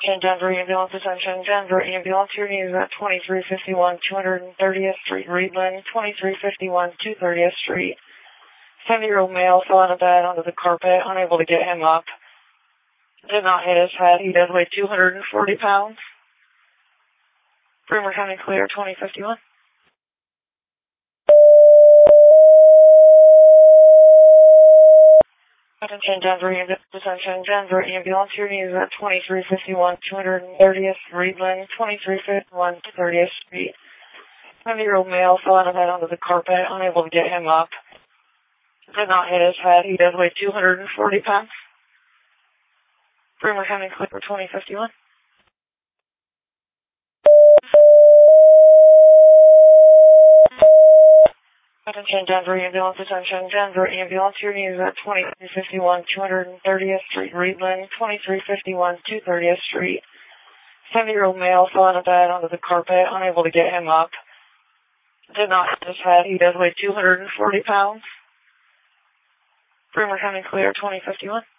Attention Denver Ambulance, attention Denver Ambulance, your news at 2351 230th Street, Reedland, 2351 230th Street. 70-year-old male fell in a bed onto the carpet, unable to get him up. Did not hit his head. He does weigh 240 pounds. Bremer County clear, 2051. Attention Denver Ambulance, attention Denver Ambulance, your news at 2351 230th Reedland, 2351 230th Street. 70-year-old male fell in a bed onto the carpet, unable to get him up. Did not hit his head. He does weigh 240 pounds. Bremer County clear, 2051. Attention Denver Ambulance, attention Denver Ambulance, your news at 2351 230th Street, Reedland, 2351 230th Street. 70-year-old male fell in a bed onto the carpet, unable to get him up. Did not hit his head. He does weigh 240 pounds. Bremer County clear, 2051.